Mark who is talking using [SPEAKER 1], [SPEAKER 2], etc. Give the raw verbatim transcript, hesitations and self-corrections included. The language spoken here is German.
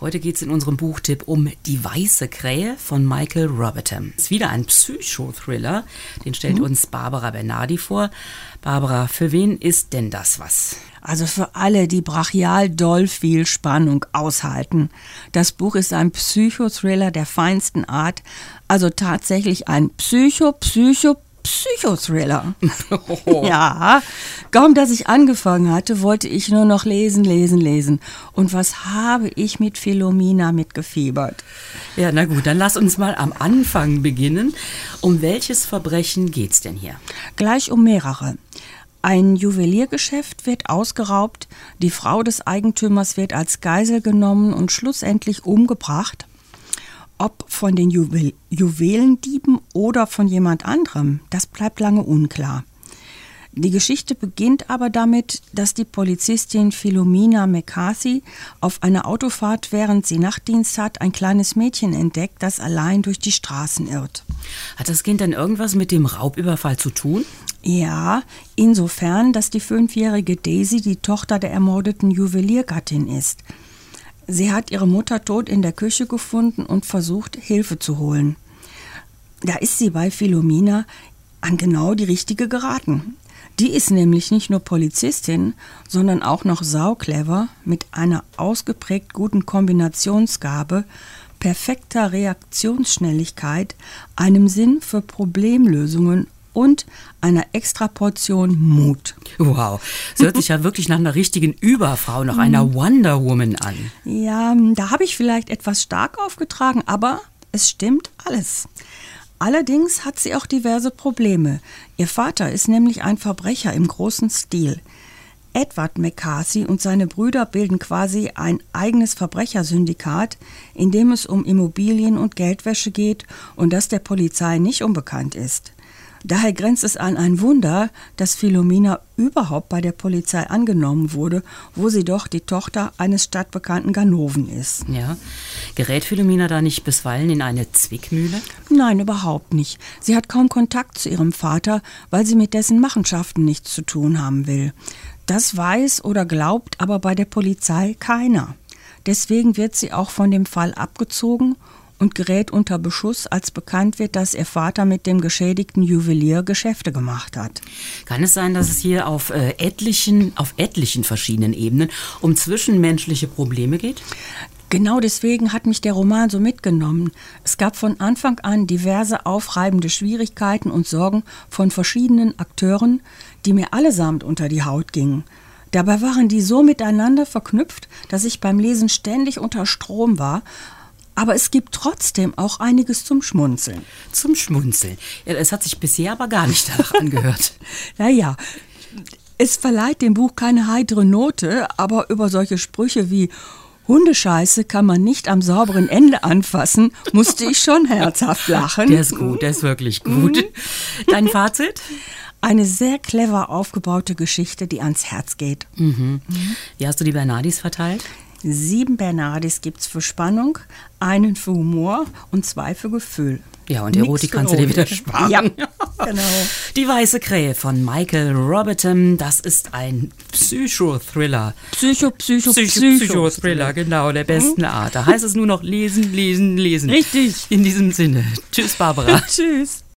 [SPEAKER 1] Heute geht es in unserem Buchtipp um Die weiße Krähe von Michael Robotham. Es ist wieder ein Psychothriller, den stellt mhm. uns Barbara Bernardi vor. Barbara, für wen ist denn das was?
[SPEAKER 2] Also für alle, die brachial doll viel Spannung aushalten. Das Buch ist ein Psychothriller der feinsten Art, also tatsächlich ein Psycho, Psycho, Psychothriller. Oh. Ja, kaum dass ich angefangen hatte, wollte ich nur noch lesen, lesen, lesen. Und was habe ich mit Philomena mitgefiebert?
[SPEAKER 1] Ja, na gut, dann lass uns mal am Anfang beginnen. Um welches Verbrechen geht's denn hier?
[SPEAKER 2] Gleich um mehrere. Ein Juweliergeschäft wird ausgeraubt, die Frau des Eigentümers wird als Geisel genommen und schlussendlich umgebracht. Ob von den Juwel- Juwelendieben oder von jemand anderem, das bleibt lange unklar. Die Geschichte beginnt aber damit, dass die Polizistin Philomena McCarthy auf einer Autofahrt, während sie Nachtdienst hat, ein kleines Mädchen entdeckt, das allein durch die Straßen irrt.
[SPEAKER 1] Hat das Kind dann irgendwas mit dem Raubüberfall zu tun?
[SPEAKER 2] Ja, insofern, dass die fünfjährige Daisy die Tochter der ermordeten Juweliergattin ist. Sie hat ihre Mutter tot in der Küche gefunden und versucht, Hilfe zu holen. Da ist sie bei Philomena an genau die richtige geraten. Die ist nämlich nicht nur Polizistin, sondern auch noch sauclever, mit einer ausgeprägt guten Kombinationsgabe, perfekter Reaktionsschnelligkeit, einem Sinn für Problemlösungen und einer extra Portion Mut.
[SPEAKER 1] Wow, das hört sich ja wirklich nach einer richtigen Überfrau, nach einer Wonder Woman an.
[SPEAKER 2] Ja, da habe ich vielleicht etwas stark aufgetragen, aber es stimmt alles. Allerdings hat sie auch diverse Probleme. Ihr Vater ist nämlich ein Verbrecher im großen Stil. Edward McCarthy und seine Brüder bilden quasi ein eigenes Verbrechersyndikat, in dem es um Immobilien und Geldwäsche geht und das der Polizei nicht unbekannt ist. Daher grenzt es an ein Wunder, dass Philomena überhaupt bei der Polizei angenommen wurde, wo sie doch die Tochter eines stadtbekannten Ganoven ist.
[SPEAKER 1] Ja, gerät Philomena da nicht bisweilen in eine Zwickmühle?
[SPEAKER 2] Nein, überhaupt nicht. Sie hat kaum Kontakt zu ihrem Vater, weil sie mit dessen Machenschaften nichts zu tun haben will. Das weiß oder glaubt aber bei der Polizei keiner. Deswegen wird sie auch von dem Fall abgezogen und gerät unter Beschuss, als bekannt wird, dass ihr Vater mit dem geschädigten Juwelier Geschäfte gemacht hat.
[SPEAKER 1] Kann es sein, dass es hier auf äh, etlichen, auf etlichen verschiedenen Ebenen um zwischenmenschliche Probleme geht?
[SPEAKER 2] Genau deswegen hat mich der Roman so mitgenommen. Es gab von Anfang an diverse aufreibende Schwierigkeiten und Sorgen von verschiedenen Akteuren, die mir allesamt unter die Haut gingen. Dabei waren die so miteinander verknüpft, dass ich beim Lesen ständig unter Strom war. Aber es gibt trotzdem auch einiges zum Schmunzeln.
[SPEAKER 1] Zum Schmunzeln. Ja, es hat sich bisher aber gar nicht danach angehört.
[SPEAKER 2] Naja, es verleiht dem Buch keine heitere Note, aber über solche Sprüche wie Hundescheiße kann man nicht am sauberen Ende anfassen, musste ich schon herzhaft lachen.
[SPEAKER 1] Der ist gut, der ist wirklich gut. Mhm. Dein Fazit?
[SPEAKER 2] Eine sehr clever aufgebaute Geschichte, die ans Herz geht.
[SPEAKER 1] Mhm. Mhm. Wie hast du die Bernardis verteilt?
[SPEAKER 2] Sieben Bernardis gibt's für Spannung, einen für Humor und zwei für Gefühl.
[SPEAKER 1] Ja, und Erotik kannst du dir wieder sparen.
[SPEAKER 2] Ja, genau.
[SPEAKER 1] Die weiße Krähe von Michael Robotham, das ist ein Psychothriller.
[SPEAKER 2] Psycho, Psycho,
[SPEAKER 1] Psycho,
[SPEAKER 2] Psycho.
[SPEAKER 1] Psychothriller, genau, der besten Art. Da heißt es nur noch lesen, lesen, lesen.
[SPEAKER 2] Richtig.
[SPEAKER 1] In diesem Sinne. Tschüss, Barbara.
[SPEAKER 2] Tschüss.